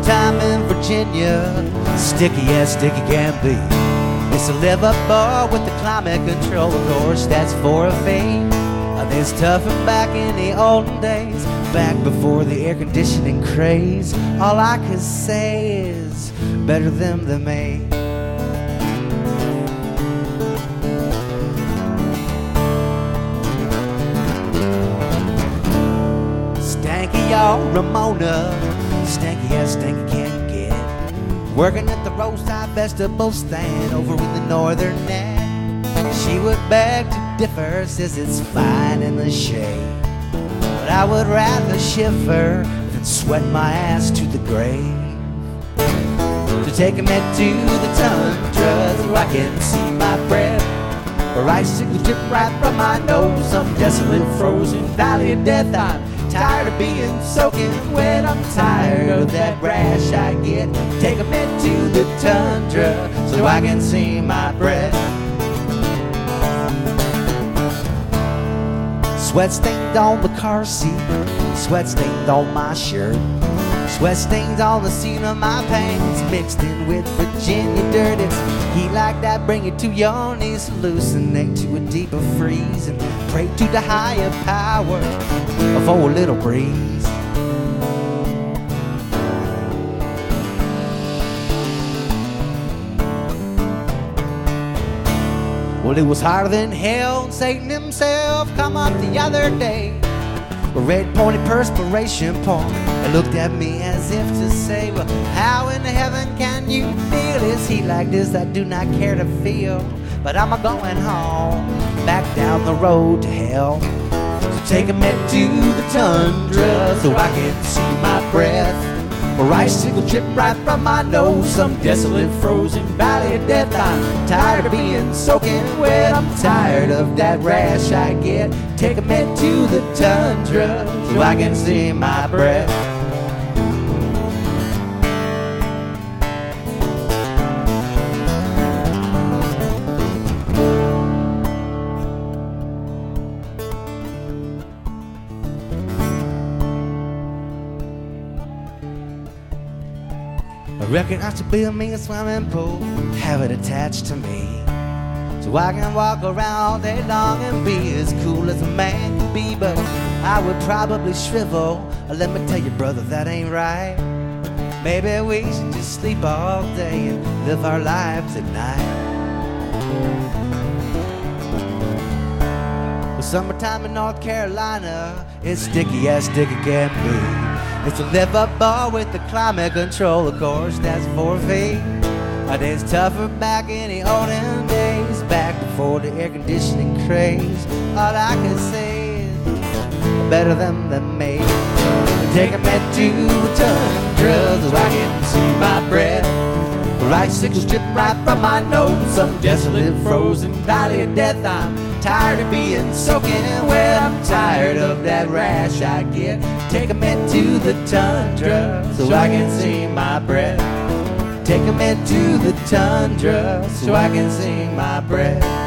summertime in Virginia, sticky as sticky can be. It's a live up bar with the climate control, of course, that's for a fee. It's tougher back in the olden days, back before the air conditioning craze. All I can say is better them than me. Stanky y'all, Ramona, stanky as stanky can get. Working at the roadside vegetable stand over in the northern end. She would beg to differ, says it's fine in the shade, but I would rather shiver than sweat my ass to the grave. To take a man to the tundra so I can see my breath, or icicles drip right from my nose, some desolate frozen valley of death. I'm tired of being soaking wet, I'm tired of that rash I get. Take a man to the tundra so I can see my breath. Sweat stained on the car seat, sweat stained on my shirt, sweat stains on the seam of my pants, mixed in with Virginia dirt. It's heat like that, bring you to your knees, hallucinate to a deeper freeze, and pray to the higher power of a little breeze. Well, it was hotter than hell, and Satan himself come up the other day, a red pointed perspiration point, and looked at me as if to say, well, how in heaven can you feel this heat like this? I do not care to feel, but I'm a-going home, back down the road to hell. So take a minute to the tundra so I can see my breath, or icicle drip right from my nose, some desolate frozen valley of death. I'm tired of being soaking wet, I'm tired of that rash I get. Take a minute to the tundra so I can see my breath. I reckon I should build me a swimming pool, have it attached to me, so I can walk around all day long and be as cool as a man can be. But I would probably shrivel, let me tell you brother, that ain't right. Maybe we should just sleep all day and live our lives at night. Well, summertime in North Carolina, it's sticky as sticky can be. It's a live-up bar with the climate control, of course, that's for a fee. A day's tougher back in the olden days, back before the air conditioning craze. All I can say is better them than me. Take a minute to the tundra so I can see my breath, or icicles drip right from my nose, some desolate frozen valley of death. I'm tired of being soaking wet, I'm tired of that rash I get. Take a minute to the tundra so I can see my breath. Take a minute to the tundra so I can see my breath.